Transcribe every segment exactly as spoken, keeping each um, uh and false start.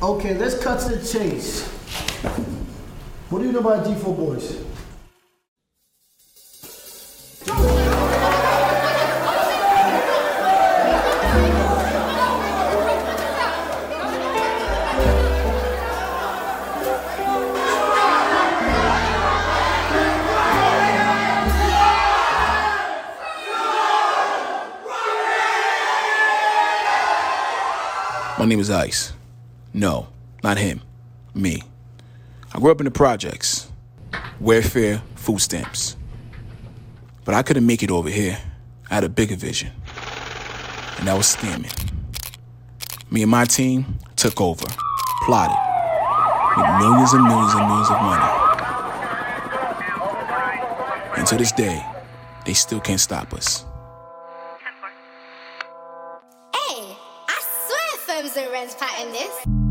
Okay, let's cut to the chase. What do you know about G four Boys? My name is Ice. No, not him. Me. I grew up in the projects. Welfare, food stamps. But I couldn't make it over here. I had a bigger vision. And that was scamming. Me and my team took over. Plotted. With millions and millions and millions of money. And to this day, they still can't stop us. And Ren's pattern this.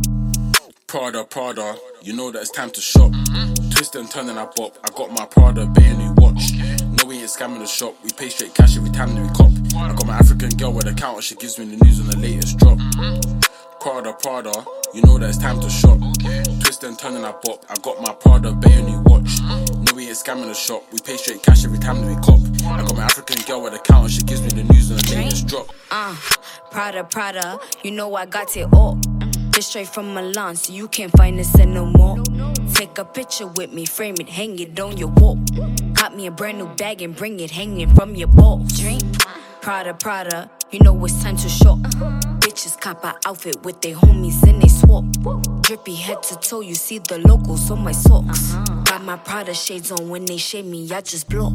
Prada, Prada, you know that it's time to shop. Mm-hmm. Twist and turn and I bop. I got my Prada, bay a new watch. Okay. No, we ain't scamming the shop. We pay straight cash every time that we cop. I got my African girl with the counter. She gives me the news on the latest drop. Mm-hmm. Prada, Prada, you know that it's time to shop. Okay. Twist and turn and I bop. I got my Prada, bay a new watch. Mm-hmm. No, we ain't scamming the shop. We pay straight cash every time that we cop. I got my African girl with the counter. She gives me the news on the latest drop. Uh. Prada, Prada, you know I got it all. Just straight from Milan, so you can't find this in no more. Take a picture with me, frame it, hang it on your wall. Got me a brand new bag and bring it hanging from your balls. Prada, Prada, you know it's time to shop. Bitches cop a outfit with their homies and they swap. Drippy head to toe, you see the logos on my socks. Got my Prada shades on, when they shade me, I just blow.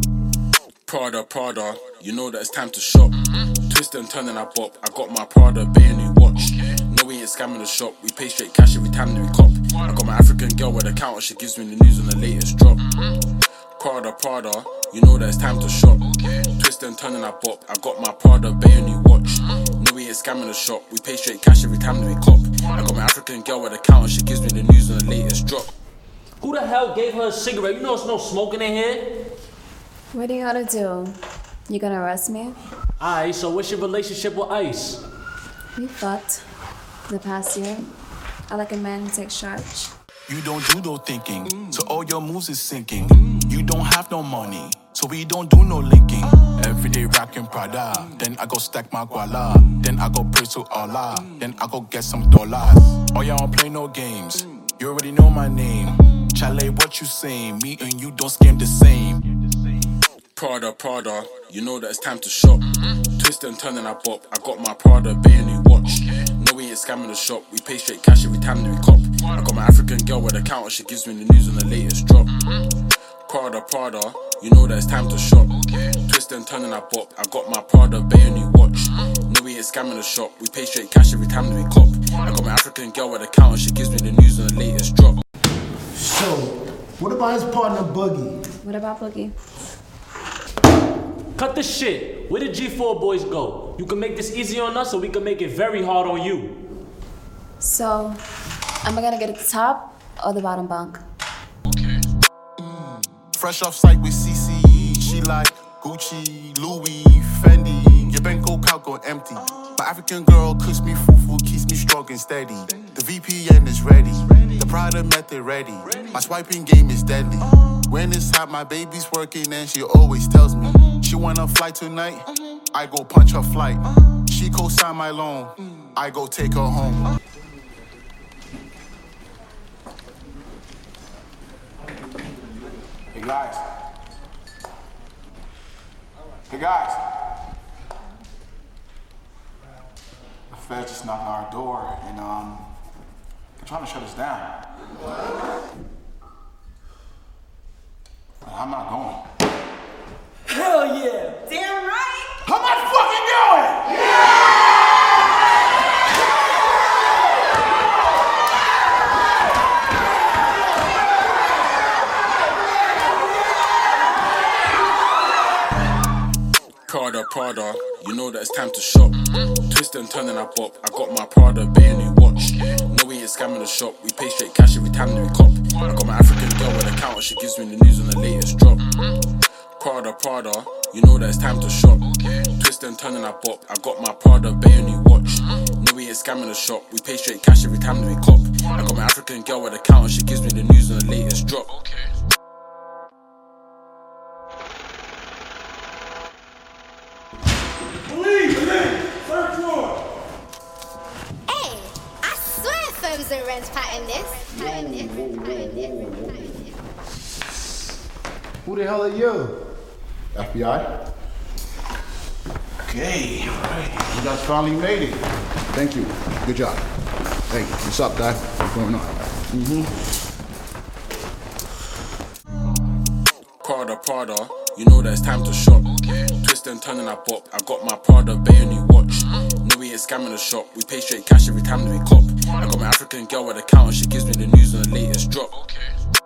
Prada, Prada, you know that it's time to shop. Twist and turn and I bop. I got my Prada, bay a new watch. No, we ain't scamming the shop. We pay straight cash every time that we cop. I got my African girl with the counter. She gives me the news on the latest drop. Prada, Prada, you know that it's time to shop. Twist and turn and I bop. I got my Prada, bay a new watch. No, we ain't scamming the shop. We pay straight cash every time that we cop. I got my African girl with the counter. She gives me the news on the latest drop. Who the hell gave her a cigarette? You know there's no smoking in here. What do you gotta do? You gonna arrest me? Alright, so what's your relationship with Ice? We fucked the past year. I like a man who takes charge. You don't do no thinking, mm. so all your moves is sinking. Mm. You don't have no money, so we don't do no linking. Mm. Every day rockin' Prada, mm. then I go stack my guala. Mm. Then I go pray to Allah, mm. then I go get some dollars. Oh, y'all don't play no games, mm. you already know my name. Mm. Chalet, what you saying? Me and you don't scam the same. Prada, Prada, you know that it's time to shop. Mm-hmm. Twist and turn and I bop. I got my Prada, bay a new watch. Okay. No, we ain't scamming the shop. We pay straight cash every time that we cop. I got my African girl with the counter. She gives me the news on the latest drop. Mm-hmm. Prada, Prada, you know that it's time to shop. Okay. Twist and turn and I bop. I got my Prada, bay a new watch. Mm-hmm. No, we ain't scamming the shop. We pay straight cash every time that we cop. I got my African girl with the counter. She gives me the news on the latest drop. So, what about his partner Boogie? What about Boogie? Cut the shit. Where did G four Boys go? You can make this easy on us or we can make it very hard on you. So, am I gonna get at the top or the bottom bunk? Okay. Mm. Fresh off site with C C E. She like Gucci, Louis, Fendi. Your bank account go empty. My African girl cooks me fufu, keeps me strong and steady. The V P N is ready. The Prada method ready. My swiping game is deadly. When it's hot, my baby's working and she always tells me she wanna fly tonight. I go punch her flight. She co-sign my loan. I go take her home. Hey guys. Hey guys. The feds just knocked on our door and um, they're trying to shut us down. I'm not going. Hell yeah! Damn right! I'm not fucking going! Yeah! Prada, Prada, you know that it's time to shop. Twist and turn and I bop. I got my Prada, bay a new watch. No, we ain't scamming the shop. We pay straight cash every time that we cop. I got my African girl with the counter. She gives me the news on the latest drop. Prada, Prada, you know that it's time to shop. Twist and turn and I bop. I got my Prada, bay a new watch. No, we ain't scamming scamming the shop. We pay straight cash every time that we cop. I got my African girl at the counter, she gives me the news on the latest drop. Police! Search warrant! Hey, I swear firms and rents pattern this. Pattern this. Pattern this. Pattern this. Who the hell are you? F B I? Okay, alright. You guys finally made it. Thank you. Good job. Hey, what's up, guy? What's going on? Mm-hmm. Prada, Prada, you know that it's time to shop. Twist and turn and I bop. I got my Prada, bay new watch. No, we ain't scamming the shop. We pay straight cash every time that we cop. I got my African girl at the counter, she gives me the news on the latest drop.